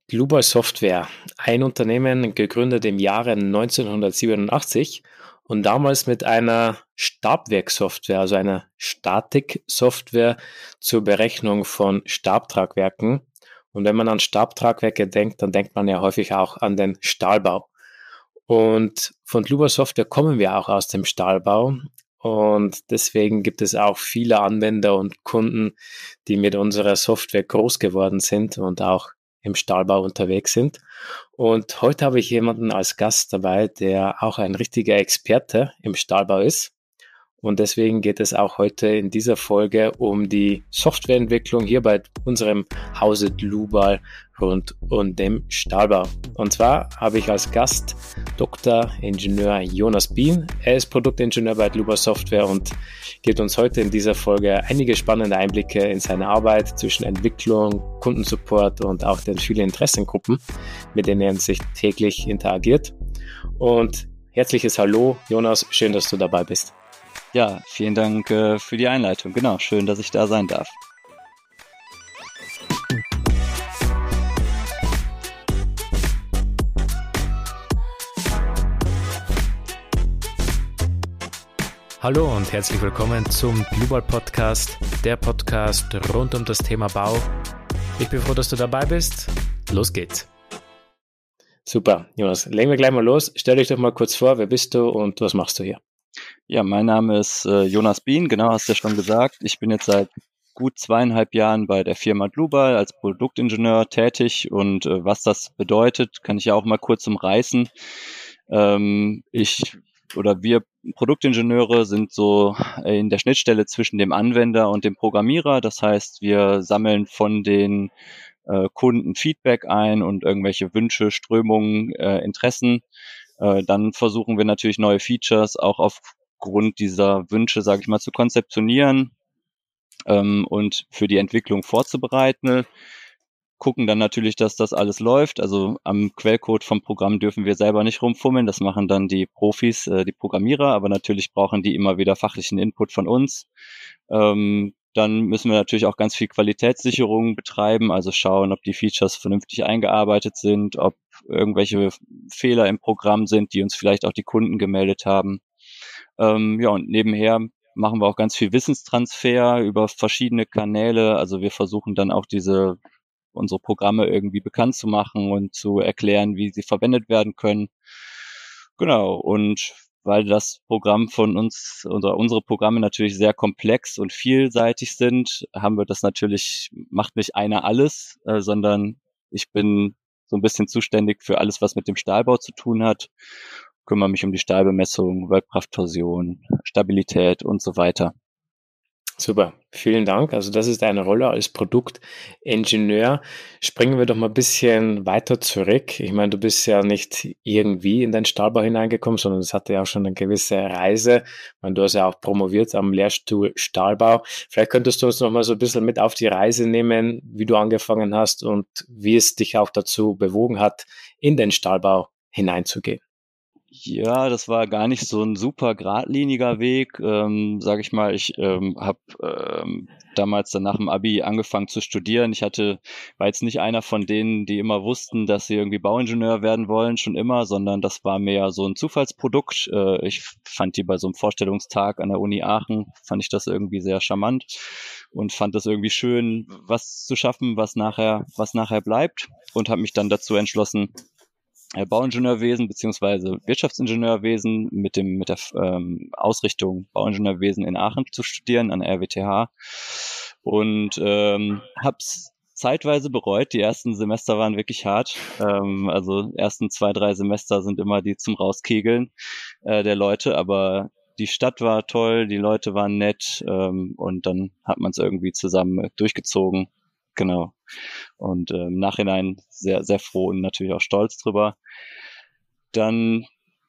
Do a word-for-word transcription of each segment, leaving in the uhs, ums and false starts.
Dluba Software, ein Unternehmen gegründet im Jahre neunzehnhundertsiebenundachtzig und damals mit einer Stabwerksoftware, also einer Statiksoftware zur Berechnung von Stabtragwerken. Und wenn man an Stabtragwerke denkt, dann denkt man ja häufig auch an den Stahlbau. Und von Dluba Software kommen wir auch aus dem Stahlbau. Und deswegen gibt es auch viele Anwender und Kunden, die mit unserer Software groß geworden sind und auch im Stahlbau unterwegs sind. Und heute habe ich jemanden als Gast dabei, der auch ein richtiger Experte im Stahlbau ist. Und deswegen geht es auch heute in dieser Folge um die Softwareentwicklung hier bei unserem Hause Dluba rund um den Stahlbau. Und zwar habe ich als Gast Doktor Ingenieur Jonas Bien. Er ist Produktingenieur bei Dluba Software und gibt uns heute in dieser Folge einige spannende Einblicke in seine Arbeit zwischen Entwicklung, Kundensupport und auch den vielen Interessengruppen, mit denen er sich täglich interagiert. Und herzliches Hallo, Jonas, schön, dass du dabei bist. Ja, vielen Dank äh, für die Einleitung. Genau, schön, dass ich da sein darf. Hallo und herzlich willkommen zum Dluba Podcast, der Podcast rund um das Thema Bau. Ich bin froh, dass du dabei bist. Los geht's. Super, Jonas, legen wir gleich mal los. Stell dich doch mal kurz vor, wer bist du und was machst du hier? Ja, mein Name ist äh, Jonas Bien, genau, hast du ja schon gesagt. Ich bin jetzt seit gut zweieinhalb Jahren bei der Firma Dluba als Produktingenieur tätig und äh, was das bedeutet, kann ich ja auch mal kurz umreißen. Ähm, ich oder wir Produktingenieure sind so in der Schnittstelle zwischen dem Anwender und dem Programmierer. Das heißt, wir sammeln von den äh, Kunden Feedback ein und irgendwelche Wünsche, Strömungen, äh, Interessen. Äh, dann versuchen wir natürlich neue Features auch aufgrund dieser Wünsche, sage ich mal, zu konzeptionieren ähm, und für die Entwicklung vorzubereiten. Gucken dann natürlich, dass das alles läuft. Also am Quellcode vom Programm dürfen wir selber nicht rumfummeln. Das machen dann die Profis, äh, die Programmierer. Aber natürlich brauchen die immer wieder fachlichen Input von uns. Ähm, dann müssen wir natürlich auch ganz viel Qualitätssicherung betreiben. Also schauen, ob die Features vernünftig eingearbeitet sind, ob irgendwelche Fehler im Programm sind, die uns vielleicht auch die Kunden gemeldet haben. Ähm, ja, und nebenher machen wir auch ganz viel Wissenstransfer über verschiedene Kanäle. Also wir versuchen dann auch diese unsere Programme irgendwie bekannt zu machen und zu erklären, wie sie verwendet werden können. Genau, und weil das Programm von uns, oder unsere Programme natürlich sehr komplex und vielseitig sind, haben wir das natürlich, macht nicht einer alles, äh, sondern ich bin so ein bisschen zuständig für alles, was mit dem Stahlbau zu tun hat, kümmere mich um die Stahlbemessung, Wirkkrafttorsion, Stabilität und so weiter. Super, vielen Dank. Also das ist deine Rolle als Produktingenieur. Springen wir doch mal ein bisschen weiter zurück. Ich meine, du bist ja nicht irgendwie in den Stahlbau hineingekommen, sondern es hatte ja auch schon eine gewisse Reise. Ich meine, du hast ja auch promoviert am Lehrstuhl Stahlbau. Vielleicht könntest du uns noch mal so ein bisschen mit auf die Reise nehmen, wie du angefangen hast und wie es dich auch dazu bewogen hat, in den Stahlbau hineinzugehen. Ja, das war gar nicht so ein super geradliniger Weg, ähm, sage ich mal. Ich ähm, habe ähm, damals dann nach dem Abi angefangen zu studieren. Ich hatte war jetzt nicht einer von denen, die immer wussten, dass sie irgendwie Bauingenieur werden wollen, schon immer, sondern das war mehr so ein Zufallsprodukt. Äh, ich fand die bei so einem Vorstellungstag an der Uni Aachen, fand ich das irgendwie sehr charmant und fand das irgendwie schön, was zu schaffen, was nachher, was nachher bleibt, und habe mich dann dazu entschlossen, Bauingenieurwesen beziehungsweise Wirtschaftsingenieurwesen mit dem mit der ähm, Ausrichtung Bauingenieurwesen in Aachen zu studieren an der R W T H, und ähm, hab's zeitweise bereut. Die ersten Semester waren wirklich hart. Ähm, also ersten zwei, drei Semester sind immer die zum Rauskegeln äh, der Leute, aber die Stadt war toll, die Leute waren nett, ähm, und dann hat man es irgendwie zusammen durchgezogen. Genau. Und äh, im Nachhinein sehr, sehr froh und natürlich auch stolz drüber. Dann,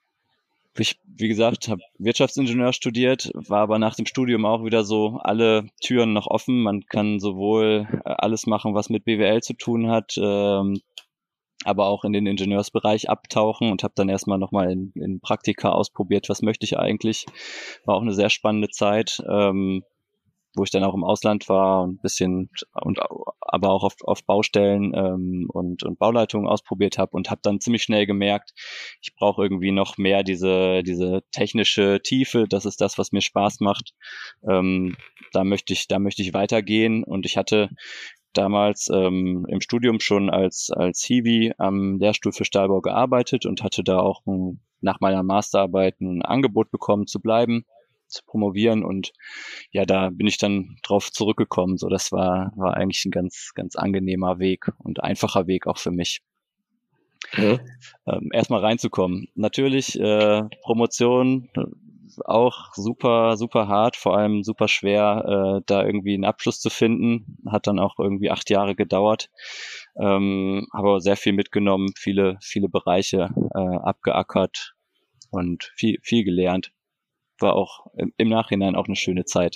ich, wie gesagt, habe Wirtschaftsingenieur studiert, war aber nach dem Studium auch wieder so alle Türen noch offen. Man kann sowohl äh, alles machen, was mit B W L zu tun hat, ähm, aber auch in den Ingenieursbereich abtauchen, und habe dann erstmal nochmal in, in Praktika ausprobiert, was möchte ich eigentlich. War auch eine sehr spannende Zeit. Ähm, wo ich dann auch im Ausland war und ein bisschen und aber auch auf, auf Baustellen ähm, und, und Bauleitungen ausprobiert habe und habe dann ziemlich schnell gemerkt, ich brauche irgendwie noch mehr diese diese technische Tiefe. Das ist das, was mir Spaß macht. Ähm, da möchte ich da möchte ich weitergehen und ich hatte damals ähm, im Studium schon als als Hiwi am Lehrstuhl für Stahlbau gearbeitet und hatte da auch ein, nach meiner Masterarbeit ein Angebot bekommen zu bleiben, zu promovieren und ja, da bin ich dann drauf zurückgekommen. So, das war war eigentlich ein ganz ganz angenehmer Weg und einfacher Weg auch für mich. Mhm. Ähm, erstmal reinzukommen. Natürlich äh, Promotion äh, auch super super hart, vor allem super schwer, äh, da irgendwie einen Abschluss zu finden. Hat dann auch irgendwie acht Jahre gedauert. Ähm, habe sehr viel mitgenommen, viele viele Bereiche äh, abgeackert und viel viel gelernt. War auch im, im Nachhinein auch eine schöne Zeit.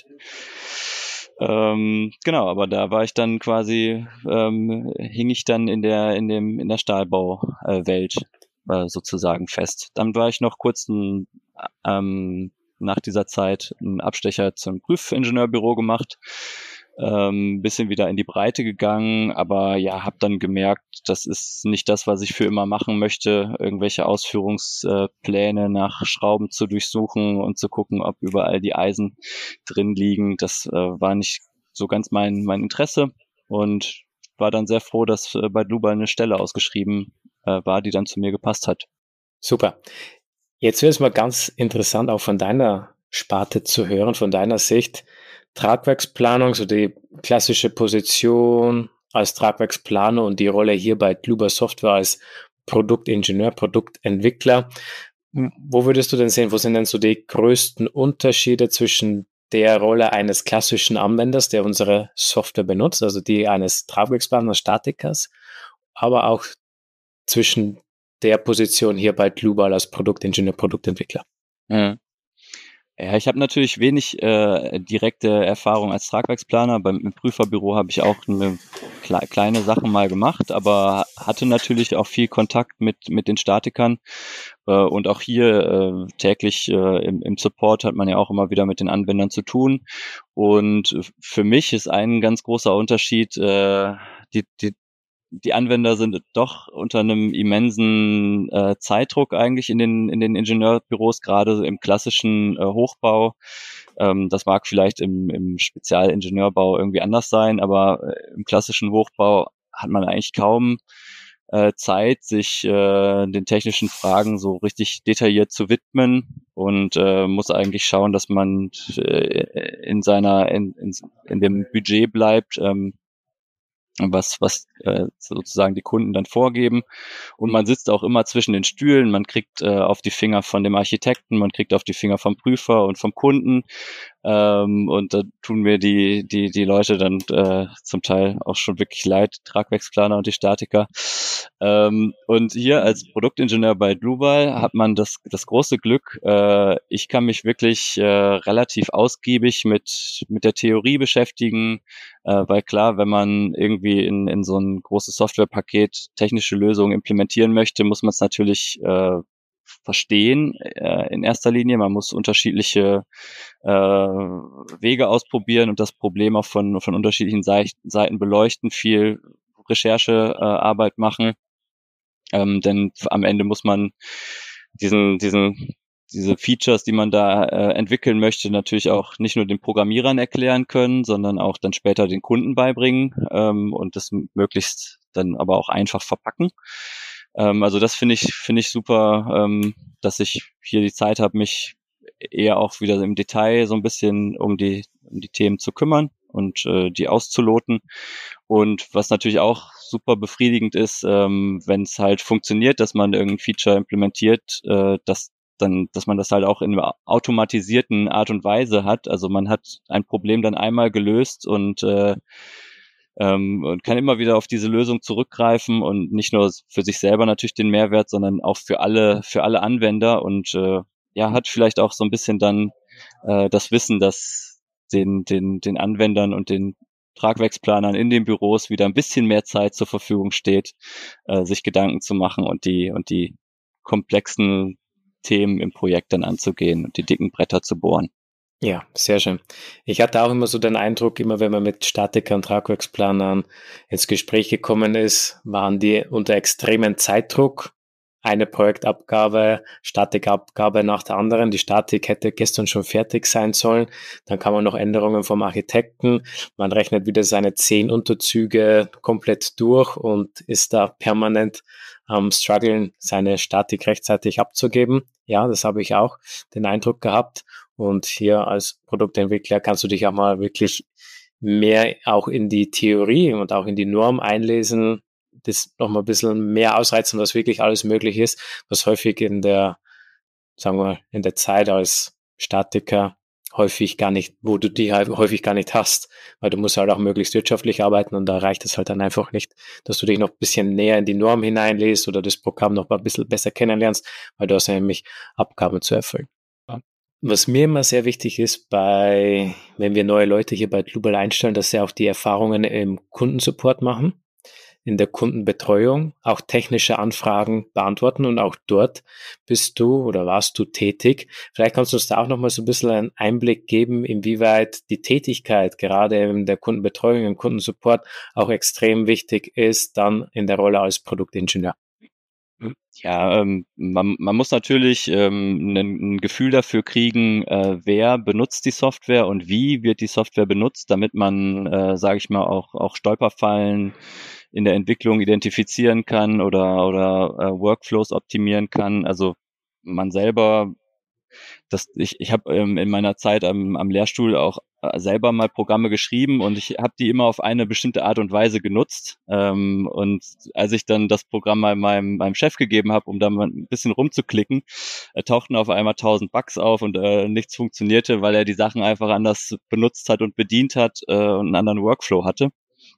Ähm, genau, aber da war ich dann quasi, ähm, hing ich dann in der in dem in der Stahlbauwelt äh, sozusagen fest. Dann war ich noch kurz ein, ähm, nach dieser Zeit einen Abstecher zum Prüfingenieurbüro gemacht, ähm, bisschen wieder in die Breite gegangen, aber ja, habe dann gemerkt, das ist nicht das, was ich für immer machen möchte, irgendwelche Ausführungspläne nach Schrauben zu durchsuchen und zu gucken, ob überall die Eisen drin liegen. Das äh, war nicht so ganz mein mein Interesse und war dann sehr froh, dass äh, bei Dubai eine Stelle ausgeschrieben äh, war, die dann zu mir gepasst hat. Super. Jetzt wäre es mal ganz interessant, auch von deiner Sparte zu hören, von deiner Sicht. Tragwerksplanung, so die klassische Position als Tragwerksplaner und die Rolle hier bei Kluber Software als Produktingenieur, Produktentwickler. Wo würdest du denn sehen, wo sind denn so die größten Unterschiede zwischen der Rolle eines klassischen Anwenders, der unsere Software benutzt, also die eines Tragwerksplaners, Statikers, aber auch zwischen der Position hier bei Global als Produktingenieur, Produktentwickler? Ja. Ja, ich habe natürlich wenig äh, direkte Erfahrung als Tragwerksplaner. Beim im Prüferbüro habe ich auch eine kle kleine Sachen mal gemacht, aber hatte natürlich auch viel Kontakt mit mit den Statikern äh, und auch hier äh, täglich äh, im, im Support hat man ja auch immer wieder mit den Anwendern zu tun. Und für mich ist ein ganz großer Unterschied äh, die, die die Anwender sind doch unter einem immensen äh, Zeitdruck eigentlich in den in den Ingenieurbüros, gerade im klassischen äh, Hochbau. Ähm, das mag vielleicht im, im Spezialingenieurbau irgendwie anders sein, aber äh, im klassischen Hochbau hat man eigentlich kaum äh, Zeit, sich äh, den technischen Fragen so richtig detailliert zu widmen und äh, muss eigentlich schauen, dass man äh, in seiner in, in, in dem Budget bleibt. Ähm, was was äh, sozusagen die Kunden dann vorgeben und man sitzt auch immer zwischen den Stühlen, man kriegt äh, auf die Finger von dem Architekten, man kriegt auf die Finger vom Prüfer und vom Kunden ähm, und da tun mir die die die Leute dann äh, zum Teil auch schon wirklich leid, Tragwerksplaner und die Statiker. Ähm, und hier als Produktingenieur bei Blueball hat man das das große Glück, äh, ich kann mich wirklich äh, relativ ausgiebig mit mit der Theorie beschäftigen, äh, weil klar, wenn man irgendwie in, in so ein großes Softwarepaket technische Lösungen implementieren möchte, muss man es natürlich äh, verstehen äh, in erster Linie. Man muss unterschiedliche äh, Wege ausprobieren und das Problem auch von, von unterschiedlichen Seiten beleuchten, viel Recherchearbeit äh, machen. Ähm, denn am Ende muss man diesen, diesen diese Features, die man da äh, entwickeln möchte, natürlich auch nicht nur den Programmierern erklären können, sondern auch dann später den Kunden beibringen ähm, und das möglichst dann aber auch einfach verpacken. Ähm, also das finde ich finde ich super, ähm, dass ich hier die Zeit habe, mich eher auch wieder im Detail so ein bisschen um die um die Themen zu kümmern und äh, die auszuloten. Und was natürlich auch super befriedigend ist, ähm, wenn es halt funktioniert, dass man irgendein Feature implementiert, äh, dass dann, dass man das halt auch in einer automatisierten Art und Weise hat. Also man hat ein Problem dann einmal gelöst und äh, ähm, und kann immer wieder auf diese Lösung zurückgreifen und nicht nur für sich selber natürlich den Mehrwert, sondern auch für alle, für alle Anwender und äh, ja, hat vielleicht auch so ein bisschen dann äh, das Wissen, dass den, den, den Anwendern und den Tragwerksplanern in den Büros wieder ein bisschen mehr Zeit zur Verfügung steht, äh, sich Gedanken zu machen und die, und die komplexen Themen im Projekt dann anzugehen und die dicken Bretter zu bohren. Ja, sehr schön. Ich hatte auch immer so den Eindruck, immer wenn man mit Statiker und Tragwerksplanern ins Gespräch gekommen ist, waren die unter extremen Zeitdruck. Eine Projektabgabe, Statikabgabe nach der anderen. Die Statik hätte gestern schon fertig sein sollen. Dann kann man noch Änderungen vom Architekten. Man rechnet wieder seine zehn Unterzüge komplett durch und ist da permanent am struggeln, seine Statik rechtzeitig abzugeben. Ja, das habe ich auch den Eindruck gehabt. Und hier als Produktentwickler kannst du dich auch mal wirklich mehr auch in die Theorie und auch in die Norm einlesen, das nochmal ein bisschen mehr ausreizen, was wirklich alles möglich ist, was häufig in der, sagen wir, in der Zeit als Statiker häufig gar nicht, wo du die halt häufig gar nicht hast, weil du musst halt auch möglichst wirtschaftlich arbeiten und da reicht es halt dann einfach nicht, dass du dich noch ein bisschen näher in die Norm hineinlässt oder das Programm noch mal ein bisschen besser kennenlernst, weil du hast ja nämlich Abgaben zu erfüllen. Was mir immer sehr wichtig ist, bei, wenn wir neue Leute hier bei Global einstellen, dass sie auch die Erfahrungen im Kundensupport machen, in der Kundenbetreuung, auch technische Anfragen beantworten und auch dort bist du oder warst du tätig. Vielleicht kannst du uns da auch nochmal so ein bisschen einen Einblick geben, inwieweit die Tätigkeit gerade in der Kundenbetreuung, im Kundensupport auch extrem wichtig ist, dann in der Rolle als Produktingenieur. Ja, ähm, man, man muss natürlich ähm, ein, ein Gefühl dafür kriegen, äh, wer benutzt die Software und wie wird die Software benutzt, damit man, äh, sage ich mal, auch, auch Stolperfallen in der Entwicklung identifizieren kann oder, oder äh, Workflows optimieren kann. Also man selber, das, ich, ich habe ähm, in meiner Zeit am, am Lehrstuhl auch äh, selber mal Programme geschrieben und ich habe die immer auf eine bestimmte Art und Weise genutzt. Ähm, und als ich dann das Programm mal meinem, meinem Chef gegeben habe, um da mal ein bisschen rumzuklicken, äh, tauchten auf einmal tausend Bugs auf und äh, nichts funktionierte, weil er die Sachen einfach anders benutzt hat und bedient hat äh, und einen anderen Workflow hatte.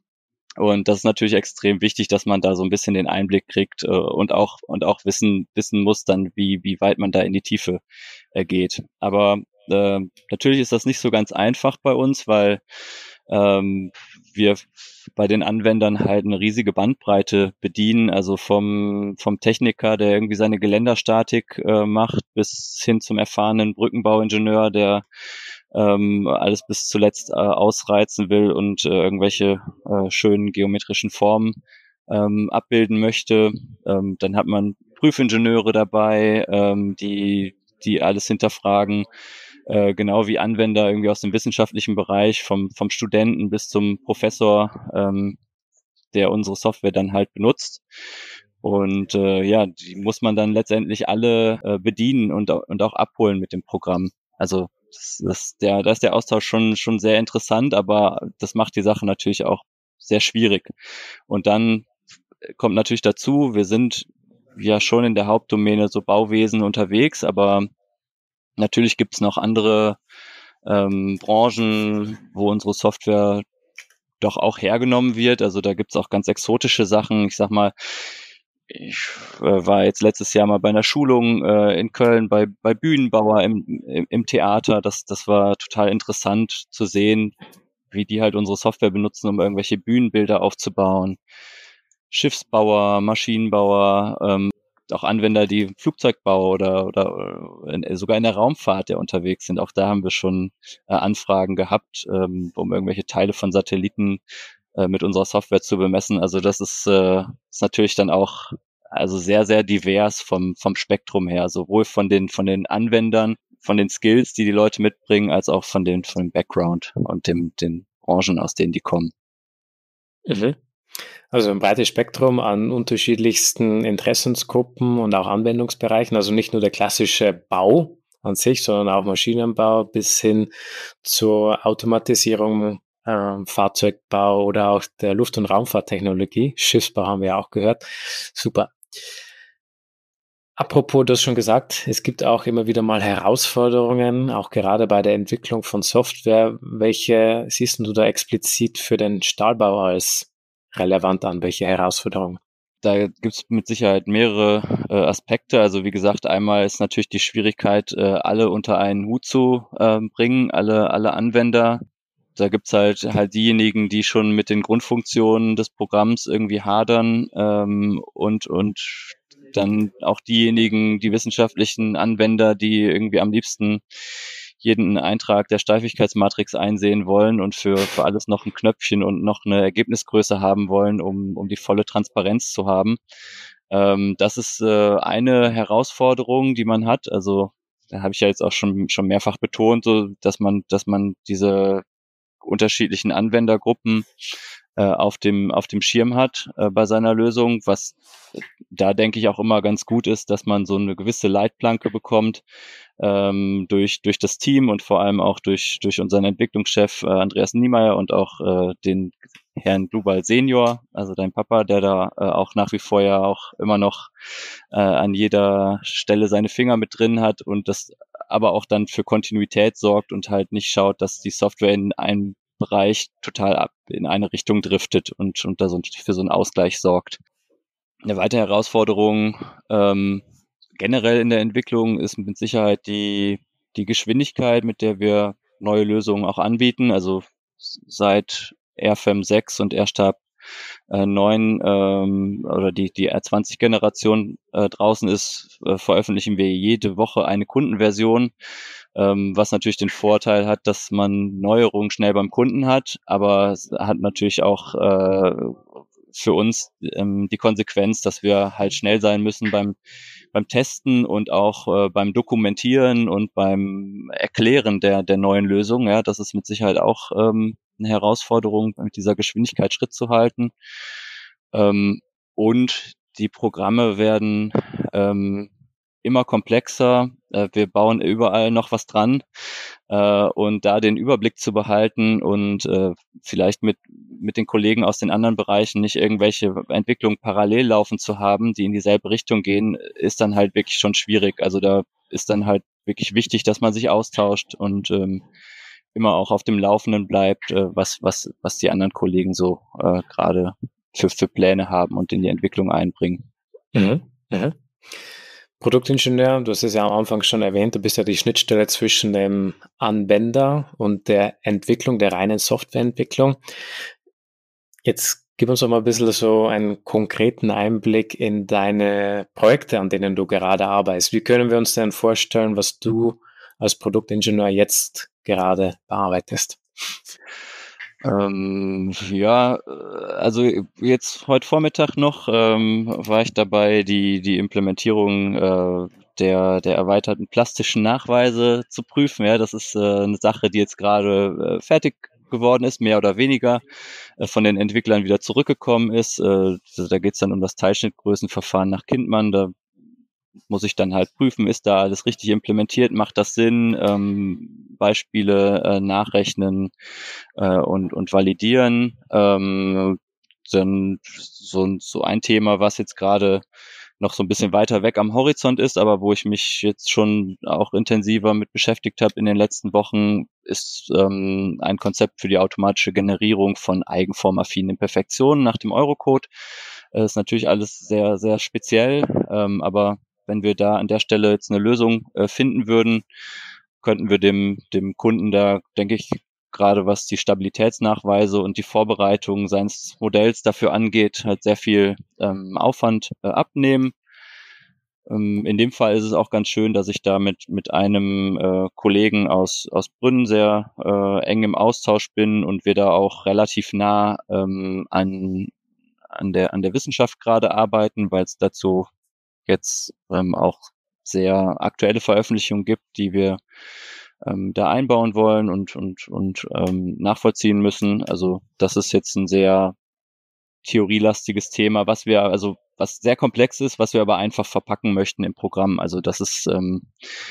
Und das ist natürlich extrem wichtig, dass man da so ein bisschen den Einblick kriegt äh, und auch und auch wissen wissen muss dann, wie wie weit man da in die Tiefe äh, geht. Aber äh, natürlich ist das nicht so ganz einfach bei uns, weil ähm, wir bei den Anwendern halt eine riesige Bandbreite bedienen, also vom vom Techniker, der irgendwie seine Geländerstatik äh, macht, bis hin zum erfahrenen Brückenbauingenieur, der ähm, alles bis zuletzt äh, ausreizen will und äh, irgendwelche äh, schönen geometrischen Formen ähm, abbilden möchte. Ähm, dann hat man Prüfingenieure dabei, ähm, die, die alles hinterfragen, äh, genau wie Anwender irgendwie aus dem wissenschaftlichen Bereich, vom, vom Studenten bis zum Professor, ähm, der unsere Software dann halt benutzt. Und äh, ja, die muss man dann letztendlich alle äh, bedienen und, und auch abholen mit dem Programm. Also das, das, der, da ist der Austausch schon, schon sehr interessant, aber das macht die Sache natürlich auch sehr schwierig. Und dann kommt natürlich dazu, wir sind ja schon in der Hauptdomäne so Bauwesen unterwegs, aber natürlich gibt es noch andere ähm, Branchen, wo unsere Software doch auch hergenommen wird. Also da gibt's auch ganz exotische Sachen. Ich sag mal, ich äh, war jetzt letztes Jahr mal bei einer Schulung äh, in Köln bei, bei Bühnenbauer im, im, im Theater. Das, das war total interessant zu sehen, wie die halt unsere Software benutzen, um irgendwelche Bühnenbilder aufzubauen. Schiffsbauer, Maschinenbauer, ähm, auch Anwender, die im Flugzeugbau oder, oder in, sogar in der Raumfahrt ja unterwegs sind. Auch da haben wir schon äh, Anfragen gehabt, ähm, um irgendwelche Teile von Satelliten äh, mit unserer Software zu bemessen. Also das ist, äh, ist natürlich dann auch also sehr, sehr divers vom, vom Spektrum her, sowohl von den, von den Anwendern, von den Skills, die die Leute mitbringen, als auch von den, von dem Background und dem, den Branchen, aus denen die kommen. Mhm. Also ein breites Spektrum an unterschiedlichsten Interessensgruppen und auch Anwendungsbereichen. Also nicht nur der klassische Bau an sich, sondern auch Maschinenbau bis hin zur Automatisierung, äh, Fahrzeugbau oder auch der Luft- und Raumfahrttechnologie. Schiffsbau haben wir ja auch gehört. Super. Apropos, du hast schon gesagt, es gibt auch immer wieder mal Herausforderungen, auch gerade bei der Entwicklung von Software. Welche siehst du da explizit für den Stahlbau als relevant an? Welche Herausforderungen? Da gibt's mit Sicherheit mehrere äh, Aspekte. Also wie gesagt, einmal ist natürlich die Schwierigkeit, äh, alle unter einen Hut zu äh, bringen, alle, alle Anwender. Da gibt's halt halt diejenigen, die schon mit den Grundfunktionen des Programms irgendwie hadern ähm, und und dann auch diejenigen, die wissenschaftlichen Anwender, die irgendwie am liebsten jeden Eintrag der Steifigkeitsmatrix einsehen wollen und für, für alles noch ein Knöpfchen und noch eine Ergebnisgröße haben wollen, um, um die volle Transparenz zu haben. Ähm, das ist äh, eine Herausforderung, die man hat. Also da habe ich ja jetzt auch schon schon mehrfach betont, so dass man, dass man diese unterschiedlichen Anwendergruppen äh, auf dem auf dem Schirm hat äh, bei seiner Lösung, was da denke ich auch immer ganz gut ist, dass man so eine gewisse Leitplanke bekommt ähm, durch durch das Team und vor allem auch durch durch unseren Entwicklungschef äh, Andreas Niemeyer und auch äh, den Herrn Glubal Senior, also dein Papa, der da äh, auch nach wie vor ja auch immer noch äh, an jeder Stelle seine Finger mit drin hat und das aber auch dann für Kontinuität sorgt und halt nicht schaut, dass die Software in einem Bereich total ab in eine Richtung driftet und, und da so für so einen Ausgleich sorgt. Eine weitere Herausforderung ähm, generell in der Entwicklung ist mit Sicherheit die, die Geschwindigkeit, mit der wir neue Lösungen auch anbieten. Also seit R F E M sechs und R-Stab äh, neun ähm, oder die, die R zwanzig-Generation äh, draußen ist, äh, veröffentlichen wir jede Woche eine Kundenversion, ähm, was natürlich den Vorteil hat, dass man Neuerungen schnell beim Kunden hat, aber es hat natürlich auch äh, für uns ähm, die Konsequenz, dass wir halt schnell sein müssen beim beim Testen und auch äh, beim Dokumentieren und beim Erklären der der neuen Lösung. Ja, das ist mit Sicherheit auch ähm, eine Herausforderung, mit dieser Geschwindigkeit Schritt zu halten. Ähm, und die Programme werden ähm, immer komplexer. Äh, wir bauen überall noch was dran. Äh, und da den Überblick zu behalten und äh, vielleicht mit mit den Kollegen aus den anderen Bereichen nicht irgendwelche Entwicklungen parallel laufen zu haben, die in dieselbe Richtung gehen, ist dann halt wirklich schon schwierig. Also da ist dann halt wirklich wichtig, dass man sich austauscht und ähm, immer auch auf dem Laufenden bleibt, äh, was was was die anderen Kollegen so äh, gerade für für Pläne haben und in die Entwicklung einbringen. Mhm. Mhm. Produktingenieur, du hast es ja am Anfang schon erwähnt, du bist ja die Schnittstelle zwischen dem Anwender und der Entwicklung, der reinen Softwareentwicklung. Jetzt gib uns doch mal ein bisschen so einen konkreten Einblick in deine Projekte, an denen du gerade arbeitest. Wie können wir uns denn vorstellen, was du als Produktingenieur jetzt gerade bearbeitest? Ähm, ja, äh, also jetzt heute Vormittag noch ähm, war ich dabei, die die Implementierung äh, der der erweiterten plastischen Nachweise zu prüfen. Ja, das ist äh, eine Sache, die jetzt gerade äh, fertig geworden ist, mehr oder weniger äh, von den Entwicklern wieder zurückgekommen ist. Äh, also da geht es dann um das Teilschnittgrößenverfahren nach Kindmann. Da muss ich dann halt prüfen, ist da alles richtig implementiert, macht das Sinn, ähm, Beispiele äh, nachrechnen äh, und, und validieren. Ähm, dann so, so ein Thema, was jetzt gerade noch so ein bisschen weiter weg am Horizont ist, aber wo ich mich jetzt schon auch intensiver mit beschäftigt habe in den letzten Wochen, ist ähm, ein Konzept für die automatische Generierung von eigenformaffinen Imperfektionen nach dem Eurocode. Das ist natürlich alles sehr, sehr speziell, ähm, aber wenn wir da an der Stelle jetzt eine Lösung äh, finden würden, könnten wir dem, dem Kunden da, denke ich, gerade was die Stabilitätsnachweise und die Vorbereitung seines Modells dafür angeht, halt sehr viel ähm, Aufwand äh, abnehmen. Ähm, in dem Fall ist es auch ganz schön, dass ich da mit, mit einem äh, Kollegen aus, aus Brünn sehr äh, eng im Austausch bin und wir da auch relativ nah ähm, an, an, der, an der Wissenschaft gerade arbeiten, weil es dazu jetzt ähm, auch sehr aktuelle Veröffentlichungen gibt, die wir ähm, da einbauen wollen und, und, und ähm, nachvollziehen müssen. Also das ist jetzt ein sehr theorielastiges Thema, was wir, also was sehr komplex ist, was wir aber einfach verpacken möchten im Programm. Also das ist ähm,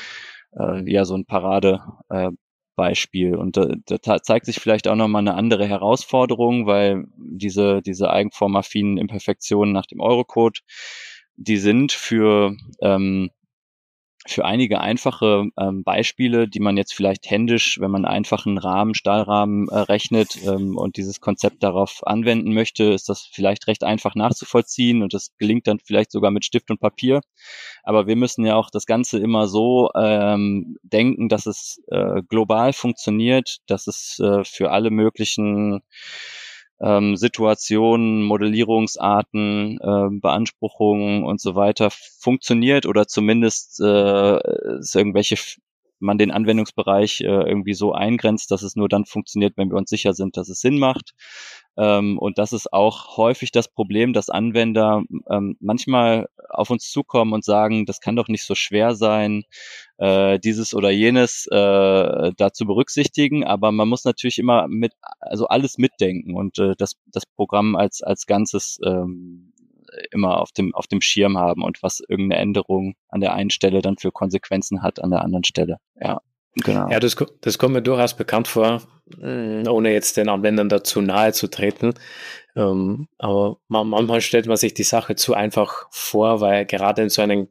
äh, ja so ein Paradebeispiel. Äh, Beispiel. Und da, da zeigt sich vielleicht auch nochmal eine andere Herausforderung, weil diese, diese eigenformaffinen Imperfektionen nach dem Eurocode, die sind für ähm, für einige einfache ähm, Beispiele, die man jetzt vielleicht händisch, wenn man einfach einen Rahmen, Stahlrahmen äh, rechnet ähm, und dieses Konzept darauf anwenden möchte, ist das vielleicht recht einfach nachzuvollziehen und das gelingt dann vielleicht sogar mit Stift und Papier. Aber wir müssen ja auch das Ganze immer so ähm, denken, dass es äh, global funktioniert, dass es äh, für alle möglichen ähm, Situationen, Modellierungsarten, äh, Beanspruchungen und so weiter funktioniert oder zumindest äh, es irgendwelche man den Anwendungsbereich äh, irgendwie so eingrenzt, dass es nur dann funktioniert, wenn wir uns sicher sind, dass es Sinn macht. Ähm, und das ist auch häufig das Problem, dass Anwender ähm, manchmal auf uns zukommen und sagen, das kann doch nicht so schwer sein, äh, dieses oder jenes äh, da zu berücksichtigen. Aber man muss natürlich immer mit, also alles mitdenken und äh, das, das Programm als, als Ganzes ähm, immer auf dem, auf dem Schirm haben und was irgendeine Änderung an der einen Stelle dann für Konsequenzen hat an der anderen Stelle. Ja, genau. Ja, das, das kommt mir durchaus bekannt vor, ohne jetzt den Anwendern dazu nahe zu treten. Ähm, aber man, manchmal stellt man sich die Sache zu einfach vor, weil gerade in so einem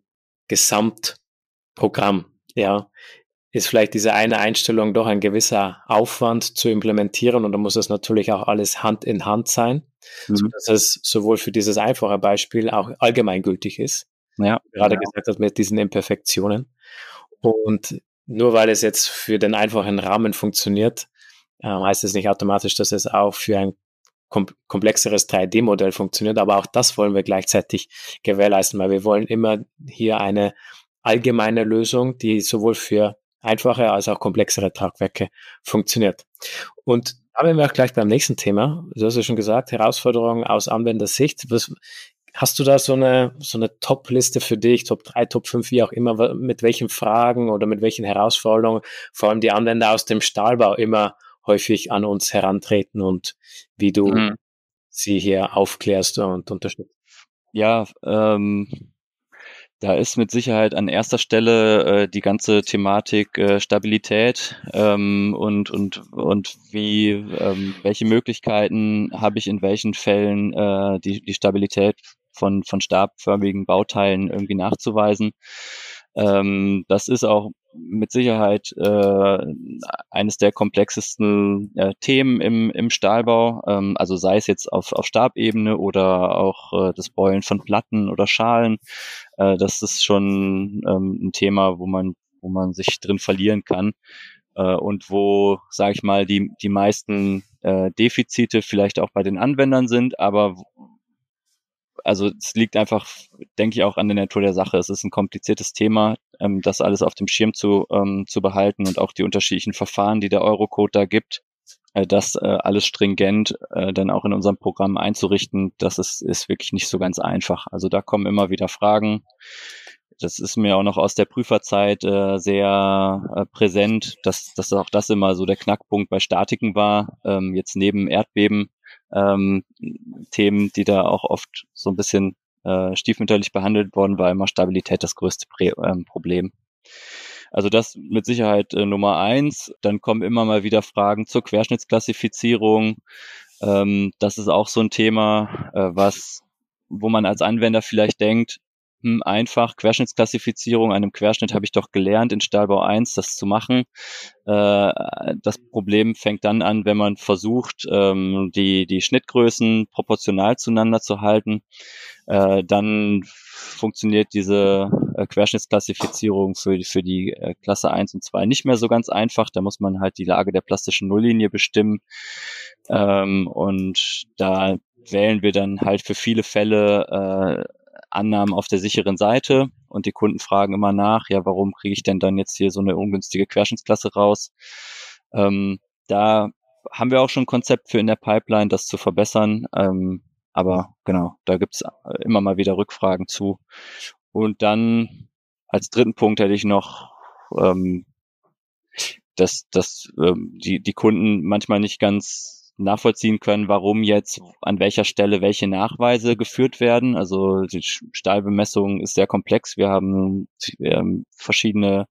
Gesamtprogramm, ja, ist vielleicht diese eine Einstellung doch ein gewisser Aufwand zu implementieren und dann muss das natürlich auch alles Hand in Hand sein, Mhm. sodass es sowohl für dieses einfache Beispiel auch allgemeingültig ist, Ja, wie du gerade ja. gesagt hast, mit diesen Imperfektionen. Und nur weil es jetzt für den einfachen Rahmen funktioniert, äh, heißt es nicht automatisch, dass es auch für ein kom komplexeres drei D-Modell funktioniert. Aber auch das wollen wir gleichzeitig gewährleisten, weil wir wollen immer hier eine allgemeine Lösung, die sowohl für einfache als auch komplexere Tragwerke funktioniert. Und da sind wir auch gleich beim nächsten Thema. Du hast ja schon gesagt, Herausforderungen aus Anwendersicht. Was, hast du da so eine, so eine Top-Liste für dich, Top drei, Top fünf, wie auch immer, mit welchen Fragen oder mit welchen Herausforderungen vor allem die Anwender aus dem Stahlbau immer häufig an uns herantreten und wie du mhm. sie hier aufklärst und unterstützt? Ja, ähm, da ist mit Sicherheit an erster Stelle äh, die ganze Thematik äh, Stabilität ähm, und und und wie ähm, welche Möglichkeiten habe ich in welchen Fällen äh, die die Stabilität von von stabförmigen Bauteilen irgendwie nachzuweisen. Ähm, das ist auch mit Sicherheit äh, eines der komplexesten äh, Themen im im Stahlbau. Ähm, also sei es jetzt auf auf Stabebene oder auch äh, das Beulen von Platten oder Schalen. Äh, das ist schon ähm, ein Thema, wo man wo man sich drin verlieren kann äh, und wo, sage ich mal, die die meisten äh, Defizite vielleicht auch bei den Anwendern sind, aber also es liegt einfach, denke ich, auch an der Natur der Sache. Es ist ein kompliziertes Thema, ähm, das alles auf dem Schirm zu ähm, zu behalten und auch die unterschiedlichen Verfahren, die der Eurocode da gibt, äh, das äh, alles stringent äh, dann auch in unserem Programm einzurichten, das ist, ist wirklich nicht so ganz einfach. Also da kommen immer wieder Fragen. Das ist mir auch noch aus der Prüferzeit äh, sehr äh, präsent, dass, dass auch das immer so der Knackpunkt bei Statiken war. Ähm, jetzt neben Erdbeben ähm, Themen, die da auch oft so ein bisschen äh, stiefmütterlich behandelt worden, war immer Stabilität das größte Prä ähm, Problem. Also das mit Sicherheit äh, Nummer eins. Dann kommen immer mal wieder Fragen zur Querschnittsklassifizierung. Ähm, das ist auch so ein Thema, äh, was, wo man als Anwender vielleicht denkt, hm, einfach Querschnittsklassifizierung, einem Querschnitt habe ich doch gelernt in Stahlbau eins, das zu machen. Äh, das Problem fängt dann an, wenn man versucht, ähm, die, die Schnittgrößen proportional zueinander zu halten. Äh, dann funktioniert diese äh, Querschnittsklassifizierung für, für die äh, Klasse eins und zwei nicht mehr so ganz einfach. Da muss man halt die Lage der plastischen Nulllinie bestimmen. Ähm, und da wählen wir dann halt für viele Fälle äh, Annahmen auf der sicheren Seite und die Kunden fragen immer nach, ja, warum kriege ich denn dann jetzt hier so eine ungünstige Querschnittsklasse raus? Ähm, da haben wir auch schon ein Konzept für in der Pipeline, das zu verbessern. Ähm, aber genau, da gibt's immer mal wieder Rückfragen zu. Und dann als dritten Punkt hätte ich noch, ähm, dass, dass ähm, die, die Kunden manchmal nicht ganz nachvollziehen können, warum jetzt an welcher Stelle welche Nachweise geführt werden. Also die Stahlbemessung ist sehr komplex. Wir haben ähm, verschiedene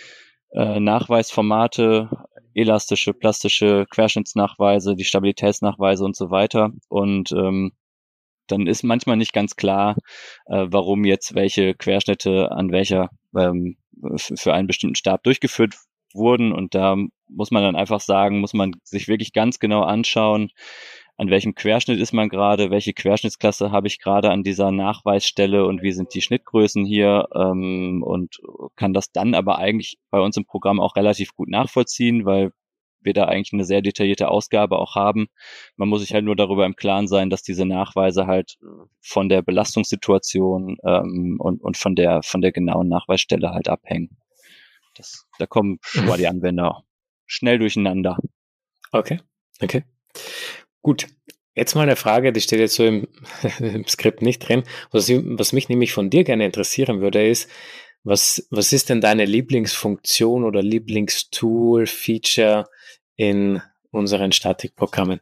äh, Nachweisformate, elastische, plastische Querschnittsnachweise, die Stabilitätsnachweise und so weiter. Und ähm, dann ist manchmal nicht ganz klar, äh, warum jetzt welche Querschnitte an welcher ähm, für einen bestimmten Stab durchgeführt wurden. Und da muss man dann einfach sagen, muss man sich wirklich ganz genau anschauen, an welchem Querschnitt ist man gerade, welche Querschnittsklasse habe ich gerade an dieser Nachweisstelle und wie sind die Schnittgrößen hier ähm, und kann das dann aber eigentlich bei uns im Programm auch relativ gut nachvollziehen, weil wir da eigentlich eine sehr detaillierte Ausgabe auch haben. Man muss sich halt nur darüber im Klaren sein, dass diese Nachweise halt von der Belastungssituation ähm, und, und von der von der genauen Nachweisstelle halt abhängen. das, da kommen schon die Anwender schnell durcheinander. Okay, okay. Gut. Jetzt mal eine Frage, die steht jetzt so im, im Skript nicht drin. Was, was mich nämlich von dir gerne interessieren würde, ist, was, was ist denn deine Lieblingsfunktion oder Lieblingstool, Feature in unseren Statikprogrammen?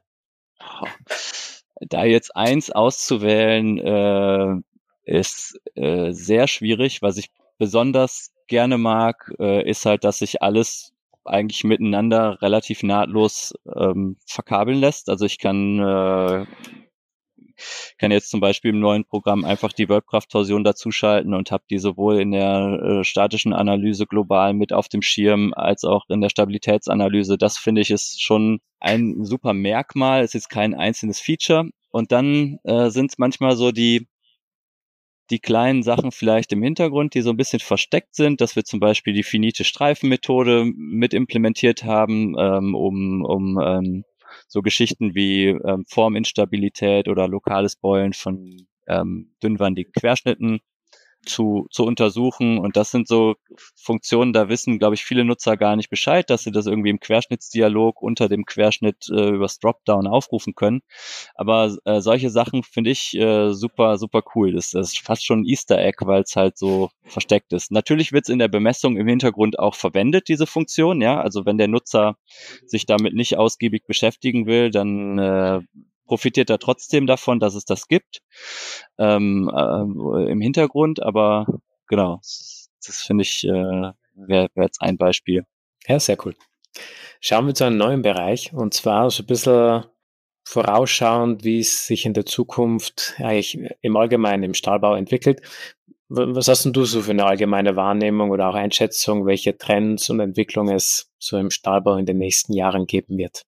Da jetzt eins auszuwählen, äh, ist äh, sehr schwierig. Was ich besonders gerne mag, äh, ist halt, dass sich alles eigentlich miteinander relativ nahtlos ähm, verkabeln lässt. Also ich kann äh, kann jetzt zum Beispiel im neuen Programm einfach die Wölbkraft-Torsion dazuschalten und habe die sowohl in der äh, statischen Analyse global mit auf dem Schirm als auch in der Stabilitätsanalyse. Das finde ich ist schon ein super Merkmal. Es ist kein einzelnes Feature. Und dann äh, sind es manchmal so die die kleinen Sachen vielleicht im Hintergrund, die so ein bisschen versteckt sind, dass wir zum Beispiel die finite Streifenmethode mit implementiert haben, ähm, um, um ähm, so Geschichten wie ähm, Forminstabilität oder lokales Beulen von ähm, dünnwandigen Querschnitten zu, zu untersuchen. Und das sind so Funktionen, da wissen, glaube ich, viele Nutzer gar nicht Bescheid, dass sie das irgendwie im Querschnittsdialog unter dem Querschnitt äh, übers Dropdown aufrufen können. Aber äh, solche Sachen finde ich äh, super, super cool. Das, das ist fast schon ein Easter Egg, weil es halt so versteckt ist. Natürlich wird es in der Bemessung im Hintergrund auch verwendet, diese Funktion. Ja, also wenn der Nutzer sich damit nicht ausgiebig beschäftigen will, dann äh, profitiert er trotzdem davon, dass es das gibt ähm, äh, im Hintergrund. Aber genau, das, das finde ich äh, wäre wär jetzt ein Beispiel. Ja, sehr cool. Schauen wir zu einem neuen Bereich, und zwar so ein bisschen vorausschauend, wie es sich in der Zukunft eigentlich im Allgemeinen im Stahlbau entwickelt. Was hast denn du so für eine allgemeine Wahrnehmung oder auch Einschätzung, welche Trends und Entwicklungen es so im Stahlbau in den nächsten Jahren geben wird?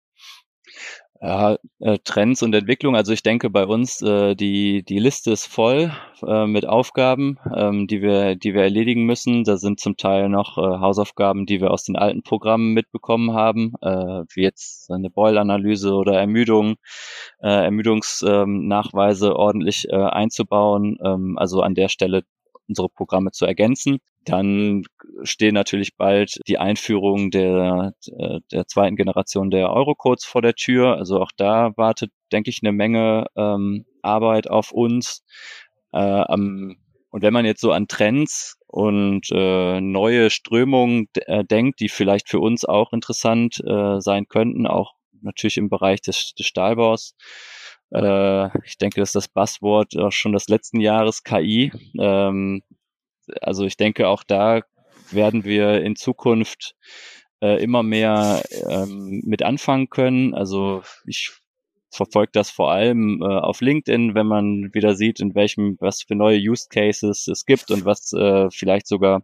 Ja, äh, Trends und Entwicklung. Also ich denke bei uns, äh, die, die Liste ist voll äh, mit Aufgaben, ähm, die wir, die wir erledigen müssen. Da sind zum Teil noch äh, Hausaufgaben, die wir aus den alten Programmen mitbekommen haben, äh, wie jetzt eine Boil-Analyse oder Ermüdung, äh, Ermüdungsnachweise ähm, ordentlich äh, einzubauen. Ähm, also an der Stelle unsere Programme zu ergänzen. Dann stehen natürlich bald die Einführung der, der zweiten Generation der Eurocodes vor der Tür. Also auch da wartet, denke ich, eine Menge ähm, Arbeit auf uns. Äh, am, und wenn man jetzt so an Trends und äh, neue Strömungen äh, denkt, die vielleicht für uns auch interessant äh, sein könnten, auch natürlich im Bereich des, des Stahlbaus. Äh, ich denke, das ist das Buzzword auch schon des letzten Jahres, K I. Ähm, also ich denke, auch da werden wir in Zukunft äh, immer mehr ähm, mit anfangen können. Also ich verfolge das vor allem äh, auf LinkedIn, wenn man wieder sieht, in welchem, was für neue Use Cases es gibt und was äh, vielleicht sogar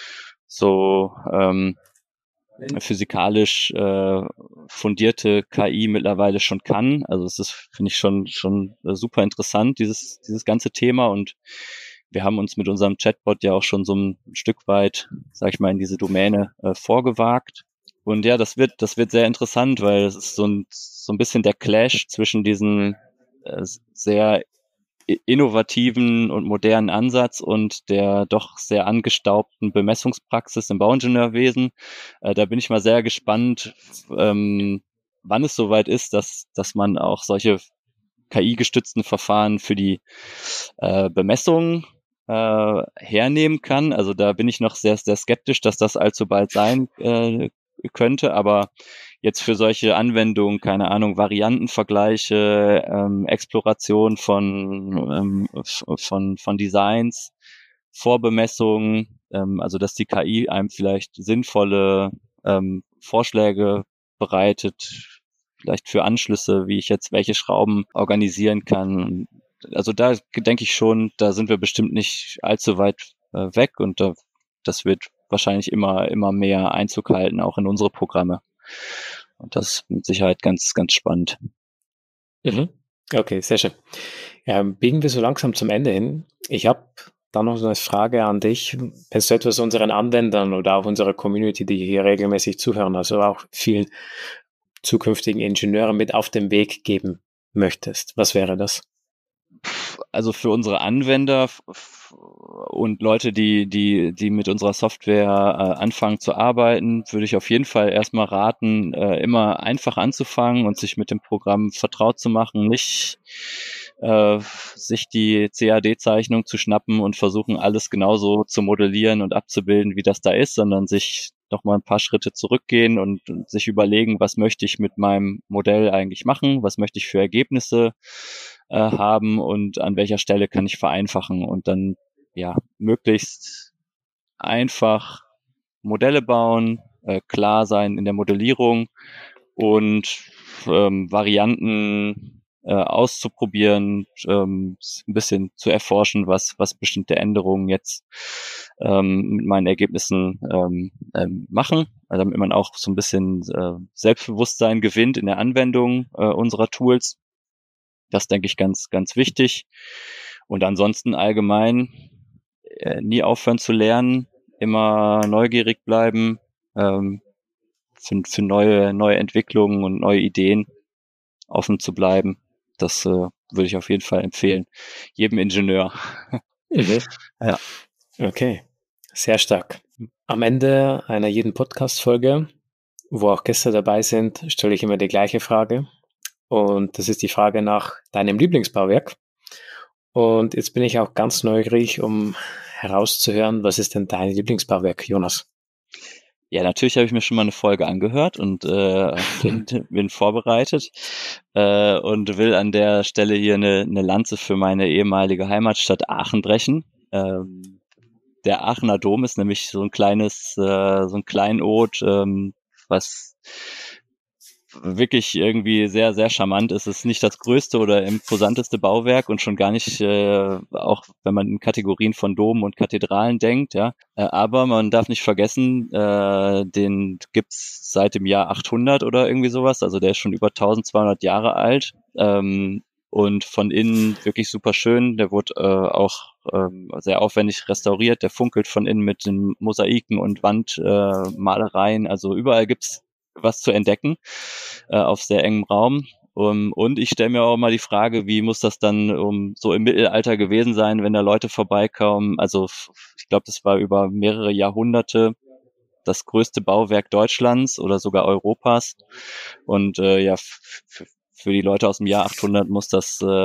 so ähm, physikalisch äh, fundierte K I mittlerweile schon kann. Also es ist, finde ich, schon schon äh, super interessant, dieses dieses ganze Thema. Und wir haben uns mit unserem Chatbot ja auch schon so ein Stück weit, sag ich mal, in diese Domäne äh, vorgewagt. Und ja, das wird das wird sehr interessant, weil es ist so ein so ein bisschen der Clash zwischen diesen äh, sehr innovativen und modernen Ansatz und der doch sehr angestaubten Bemessungspraxis im Bauingenieurwesen. Äh, da bin ich mal sehr gespannt, ähm, wann es soweit ist, dass, dass man auch solche K I-gestützten Verfahren für die äh, Bemessung äh, hernehmen kann. Also da bin ich noch sehr, sehr skeptisch, dass das allzu bald sein äh, könnte, aber jetzt für solche Anwendungen, keine Ahnung, Variantenvergleiche, ähm, Exploration von, ähm, von, von Designs, Vorbemessungen, ähm, also dass die K I einem vielleicht sinnvolle ähm, Vorschläge bereitet, vielleicht für Anschlüsse, wie ich jetzt welche Schrauben organisieren kann. Also da denke ich schon, da sind wir bestimmt nicht allzu weit äh, weg, und da, das wird wahrscheinlich immer, immer mehr Einzug halten, auch in unsere Programme. Und das ist mit Sicherheit ganz, ganz spannend. Mhm. Okay, sehr schön. Ähm, biegen wir so langsam zum Ende hin. Ich habe da noch so eine Frage an dich. Wenn du etwas unseren Anwendern oder auch unserer Community, die hier regelmäßig zuhören, also auch vielen zukünftigen Ingenieuren mit auf den Weg geben möchtest, was wäre das? Also für unsere Anwender und Leute, die, die, die mit unserer Software äh, anfangen zu arbeiten, würde ich auf jeden Fall erstmal raten, äh, immer einfach anzufangen und sich mit dem Programm vertraut zu machen, nicht äh, sich die C A D-Zeichnung zu schnappen und versuchen, alles genauso zu modellieren und abzubilden, wie das da ist, sondern sich noch mal ein paar Schritte zurückgehen und, und sich überlegen, was möchte ich mit meinem Modell eigentlich machen, was möchte ich für Ergebnisse äh, haben und an welcher Stelle kann ich vereinfachen und dann ja möglichst einfach Modelle bauen, äh, klar sein in der Modellierung und ähm, Varianten äh, auszuprobieren, ähm, ein bisschen zu erforschen, was was bestimmte Änderungen jetzt ähm, mit meinen Ergebnissen ähm, ähm, machen, also damit man auch so ein bisschen äh, Selbstbewusstsein gewinnt in der Anwendung äh, unserer Tools. Das denke ich ganz ganz wichtig. Und ansonsten allgemein äh, nie aufhören zu lernen, immer neugierig bleiben, ähm, für, für neue neue Entwicklungen und neue Ideen offen zu bleiben. Das äh, würde ich auf jeden Fall empfehlen, jedem Ingenieur. Mhm. Ja. Okay, sehr stark. Am Ende einer jeden Podcast-Folge, wo auch Gäste dabei sind, stelle ich immer die gleiche Frage. Und das ist die Frage nach deinem Lieblingsbauwerk. Und jetzt bin ich auch ganz neugierig, um herauszuhören, was ist denn dein Lieblingsbauwerk, Jonas? Ja, natürlich habe ich mir schon mal eine Folge angehört und äh, bin, bin vorbereitet äh, und will an der Stelle hier eine, eine Lanze für meine ehemalige Heimatstadt Aachen brechen. Ähm, der Aachener Dom ist nämlich so ein kleines, äh, so ein Kleinod, ähm, was wirklich irgendwie sehr, sehr charmant ist. Es ist nicht das größte oder imposanteste Bauwerk und schon gar nicht, äh, auch wenn man in Kategorien von Domen und Kathedralen denkt, ja. Äh, aber man darf nicht vergessen, äh, den gibt's seit dem Jahr achthundert oder irgendwie sowas. Also der ist schon über eintausendzweihundert Jahre alt. Ähm, und von innen wirklich super schön. Der wurde äh, auch ähm, sehr aufwendig restauriert. Der funkelt von innen mit den Mosaiken und Wandmalereien. Äh, also überall gibt's was zu entdecken äh, auf sehr engem Raum. Um, und ich stelle mir auch mal die Frage, wie muss das dann um, so im Mittelalter gewesen sein, wenn da Leute vorbeikamen? Also ich glaube, das war über mehrere Jahrhunderte das größte Bauwerk Deutschlands oder sogar Europas. Und äh, ja, für die Leute aus dem Jahr achthundert muss das äh,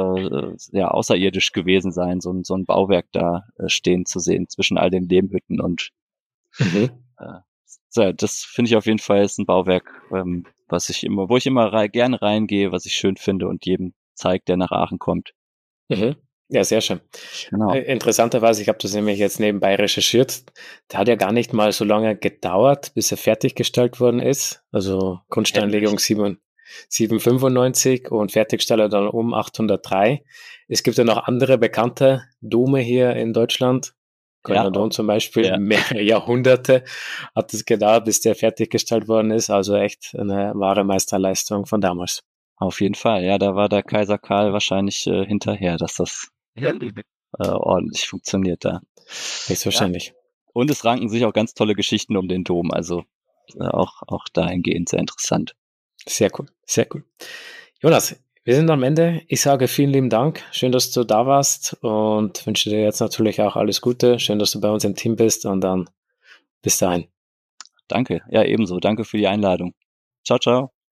ja außerirdisch gewesen sein, so, so ein Bauwerk da äh, stehen zu sehen zwischen all den Lehmhütten und mhm. äh, so, das finde ich auf jeden Fall ist ein Bauwerk, ähm, was ich immer, wo ich immer rei- gerne reingehe, was ich schön finde und jedem zeigt, der nach Aachen kommt. Mhm. Ja, sehr schön. Genau. Äh, interessanterweise, ich habe das nämlich jetzt nebenbei recherchiert, der hat ja gar nicht mal so lange gedauert, bis er fertiggestellt worden ist. Also Grundsteinlegung siebenhundertfünfundneunzig und Fertigstellung dann um achthundertdrei. Es gibt ja noch andere bekannte Dome hier in Deutschland. Kölner ja, Dom zum Beispiel, ja. mehrere Jahrhunderte hat es gedauert, bis der fertiggestellt worden ist. Also echt eine wahre Meisterleistung von damals. Auf jeden Fall, ja, da war der Kaiser Karl wahrscheinlich äh, hinterher, dass das äh, ordentlich funktioniert da. Höchstwahrscheinlich. Ja. Und es ranken sich auch ganz tolle Geschichten um den Dom, also äh, auch, auch dahingehend sehr interessant. Sehr cool, sehr cool. Jonas, wir sind am Ende. Ich sage vielen lieben Dank. Schön, dass du da warst und wünsche dir jetzt natürlich auch alles Gute. Schön, dass du bei uns im Team bist und dann bis dahin. Danke, ja ebenso. Danke für die Einladung. Ciao, ciao.